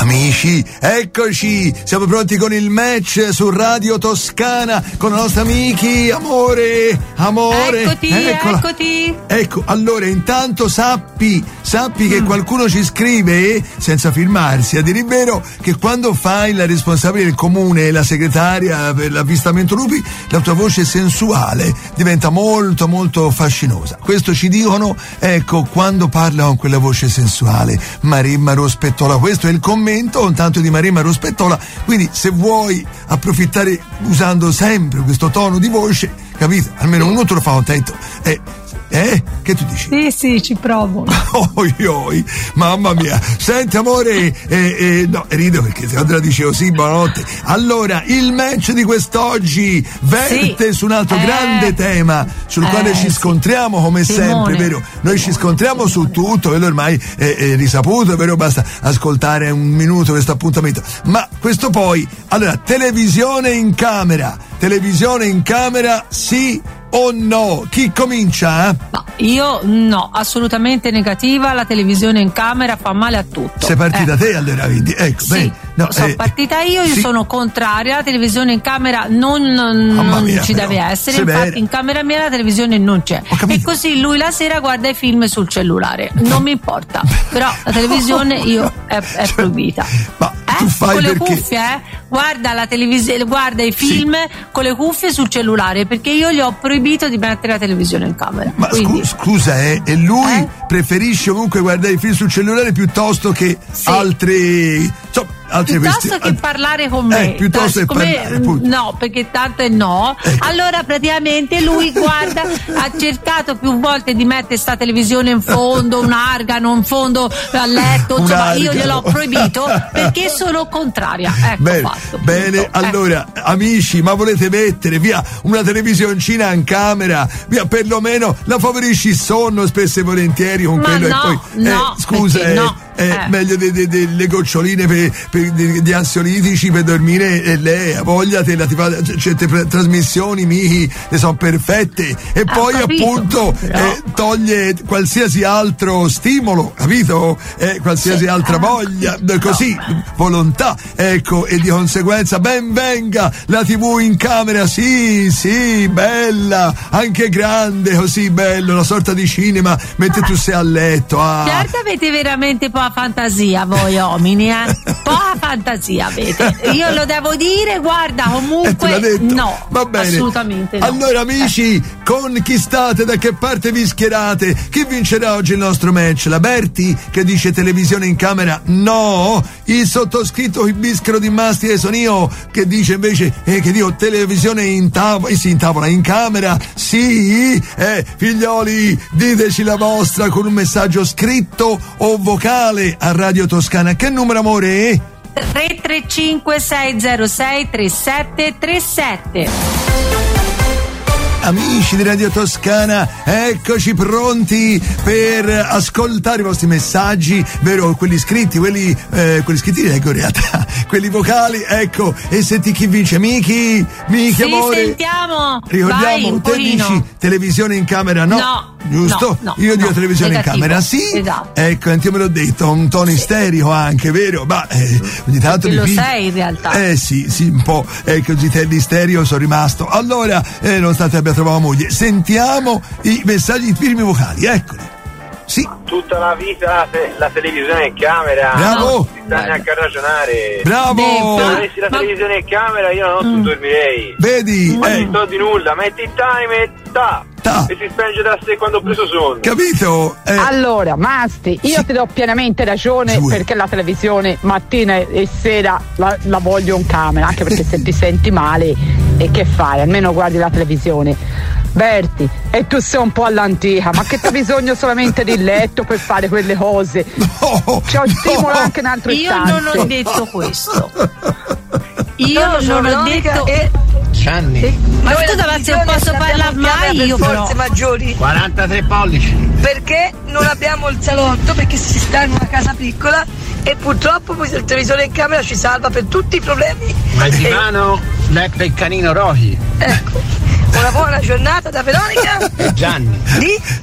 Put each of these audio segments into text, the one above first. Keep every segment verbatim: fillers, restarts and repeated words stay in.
Amici, eccoci, siamo pronti con il match su Radio Toscana con la nostra Miki, amore, amore. Eccoti, Eccola. eccoti. Ecco, allora intanto sappi, sappi che qualcuno ci scrive, senza firmarsi, a dire il vero, che quando fai la responsabile del comune e la segretaria per l'avvistamento lupi, la tua voce sensuale diventa molto molto fascinosa. Questo ci dicono, ecco, quando parla con quella voce sensuale, Maremma Rospettola. Questo è il commento intanto di Maremma Rospettola, quindi se vuoi approfittare usando sempre questo tono di voce, capito? Almeno uno te lo fa contento. Eh, eh? Che tu dici? Sì, sì, ci provo. Oi, oi, mamma mia. Senti, amore, eh, eh, no, rido perché se la dicevo sì, buonanotte. Allora, il match di quest'oggi verte Sì. su un altro Eh. grande tema sul Eh, quale ci sì. scontriamo come Simone. sempre, vero? Noi ci scontriamo su tutto, quello ormai è, è risaputo, vero? Basta ascoltare un minuto questo appuntamento. Ma questo poi, allora, televisione in camera, televisione in camera, sì o no? Chi comincia? No, io no, assolutamente negativa. La televisione in camera fa male a tutto. Sei partita Eh. te allora, quindi, ecco, Sì, bene. No, sono eh, partita io, io sì. sono contraria, la televisione in camera non, non Mamma mia, ci però, deve essere, severa. infatti in camera mia la televisione non c'è Ho capito. e così lui la sera guarda i film sul cellulare, non mi importa, però la televisione io è, è proibita. Ma Eh? tu fai con le perché? cuffie, eh? Guarda la televisione, guarda i film con le cuffie sul cellulare, perché io gli ho proibito di mettere la televisione in camera. Ma Quindi, scu- scusa, eh, e lui Eh? preferisce comunque guardare i film sul cellulare piuttosto che Sì. altre, so, altre piuttosto questioni. che parlare con me, Eh, piuttosto che siccome- parlare, appunto. no, perché tanto è no. Ecco. Allora praticamente lui guarda, ha cercato più volte di mettere sta televisione in fondo, un argano in fondo al letto, Un insomma io argano. gliel'ho proibito perché sono contraria. Ecco, Bene, fatto, bene, punto. Eh. allora amici, ma volete mettere via una televisioncina in camera, via perlomeno la favorisci il sonno spesso e volentieri con Ma quello no, e poi no, eh, scusa, perché eh, no, eh, eh. meglio delle de, de, goccioline per, per, di, di ansiolitici per dormire e lei ha voglia te la ti fa certe pre- trasmissioni mihi le sono perfette e Ah, poi ho capito, appunto però. eh, toglie qualsiasi altro stimolo, capito? Eh, qualsiasi Sì, altra ah, voglia, no. così, volontà, ecco, e di conseguenza ben venga la tivù in camera, sì, sì, bella, anche grande, così bello, una sorta di cinema, mentre tu sei a letto. Ah. Certo avete veramente poca fantasia voi uomini, eh? Poca fantasia avete. Io lo devo dire, guarda, Eh, te l'ha comunque detto? no, Va bene. assolutamente no. Allora amici, con chi state, da che parte vi schierate? Chi vincerà oggi il nostro match? La Berti che dice televisione in camera no, il sottoscritto il bischero di Masti sono io che dice invece eh, che dico televisione in tavola, eh, sì, in tavola, in camera sì, eh, figlioli diteci la vostra con un messaggio scritto o vocale a Radio Toscana. Che numero, amore? tre tre cinque sei zero sei tre sette tre sette. Amici di Radio Toscana, eccoci pronti per ascoltare i vostri messaggi, vero? Quelli scritti, quelli, eh, quelli scritti leggo in realtà, quelli vocali, ecco, e senti chi vince, Miki, Miki Sì, amore. sentiamo. Ricordiamo, Vai, un te pochino. dici televisione in camera no? No, Giusto? no, no, Io dico no, televisione negativo, in camera sì. esatto. Ecco, anche io me l'ho detto, un tono isterico anche, vero? Ma eh, ogni tanto Perché mi lo piglia- sei in realtà. Eh sì, sì, un po', ecco, Gitelli stereo sono rimasto. Allora, eh, nonostante abbia trovato moglie, sentiamo i messaggi, i primi vocali, eccoli. Sì, Tutta la vita te- la televisione in camera. Bravo. Non si sta neanche a ragionare. bravo! Beh, Se ma- avessi la ma- televisione in camera io non dormirei. Vedi, Non eh, ci sto di nulla, metti il timer, ta, Ta. e si spenge da sé quando ho preso sonno. capito? Eh, Allora, Masti, io Sì. ti do pienamente ragione Giù. perché la televisione mattina e sera la, la voglio in camera, anche perché se ti senti male e che fai? Almeno guardi la televisione. Berti, e tu sei un po' all'antica, ma che c'è bisogno solamente di letto per fare quelle cose? no, C'è un stimolo no. anche in altre Io istanze. non ho detto questo. Io Io sono non ho Veronica detto. e Gianni, Ma noi scusa, la ma se non televisione posso ce l'abbiamo parlare in camera mai per io forze però. maggiori, quarantatré pollici. perché non abbiamo il salotto, perché si sta in una casa piccola e purtroppo poi il televisore in camera ci salva per tutti i problemi. Ma il E- divano, letto e canino Rohi. ecco, una buona giornata da Veronica Gianni, di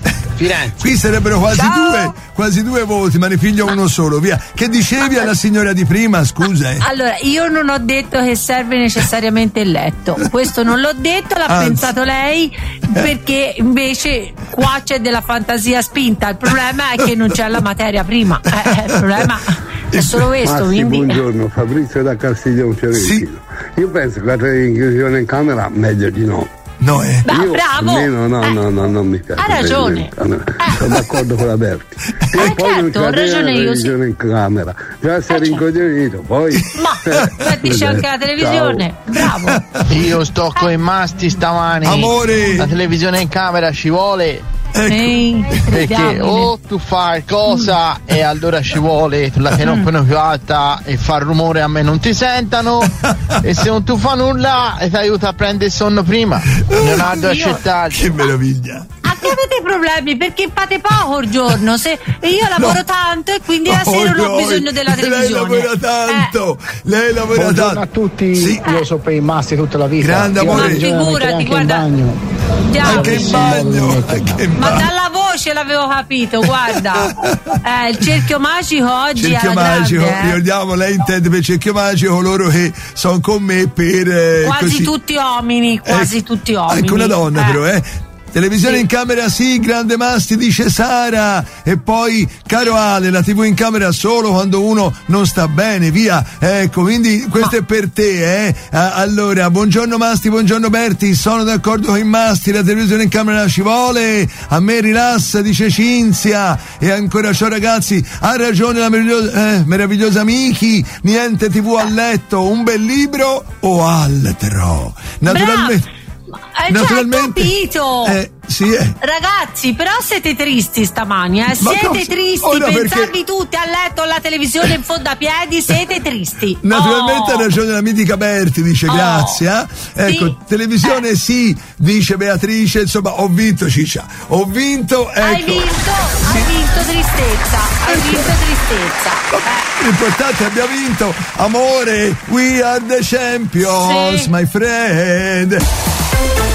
Firenze. Qui sarebbero quasi Ciao. due, quasi due voti, ma ne piglio uno solo, via. Che dicevi alla signora di prima, scusa? Eh. Allora, io non ho detto che serve necessariamente il letto, questo non l'ho detto, l'ha Anzi. pensato lei, perché invece qua c'è della fantasia spinta, il problema è che non c'è la materia prima, eh, il problema è solo questo. Massi, Quindi buongiorno, Fabrizio da Castiglione Fiorentino. Sì. Io penso che la televisione in camera meglio di no. No, eh. Beh, Io bravo, almeno no, Eh, no, no, non mi piace. ha la ragione. televisione in camera. Eh. Sono d'accordo con la Berti. E Eh, poi non certo, ho c'è ragione la io, televisione in camera. Già sei certo. rincoglionito, poi. ma mettici anche la televisione, bravo. Io sto coi masti stamani. Amore. La televisione in camera ci vuole. Ecco. Ehi, Perché diamine. o tu fai cosa e allora ci vuole la tenopano più alta e fa rumore a me non ti sentano, e se non tu fa nulla e ti aiuta a prendere il sonno prima. Leonardo Io- accettare. Che meraviglia. Anche avete problemi perché fate poco al giorno, se, e io lavoro No. tanto e quindi la sera non ho Oh, bisogno della televisione. Lei lavora tanto, lei lavora Buongiorno tanto. a tutti, Sì. io so per i massi tutta la vita. Grande Io amore. la televisione Ma la metterei figurati, anche guarda. in bagno. Già. Anche in Sì, bagno, sì, anche in Ma bagno. dalla voce l'avevo capito, guarda. Eh, il cerchio magico oggi Cerchio è alla magico, grande, eh. ricordiamo, lei intende per cerchio magico coloro che sono con me per eh, Quasi così. tutti uomini, quasi Eh, tutti uomini. Anche una donna, Eh. però, eh. Televisione Sì. in camera sì, grande Masti, dice Sara. E poi, caro Ale, la tivù in camera solo quando uno non sta bene, via. Ecco, quindi questo è per te, eh. Ah, allora, buongiorno Masti, buongiorno Berti, sono d'accordo con i Masti, la televisione in camera ci vuole, a me rilassa, dice Cinzia. E ancora ciao ragazzi, ha ragione la meravigliosa, eh, meravigliosa Miki, niente tivù a letto, un bel libro o altro. Naturalmente. Eh, Naturalmente, cioè, capito. eh, sì, eh. Ragazzi, però siete tristi stamani, eh? Ma Siete cosa? tristi, Oh, no, pensarvi perché- tutti a letto alla televisione in fondo a piedi, siete tristi. Naturalmente Oh. ha ragione la mitica Berti, dice Oh. grazie. eh. Ecco, Sì. televisione Eh. sì, dice Beatrice, insomma, ho vinto Ciccia, ho vinto, ecco. Hai vinto, hai vinto tristezza, hai vinto tristezza. Eh. L'importante è che abbia vinto, amore, we are the champions, Sì. my friend.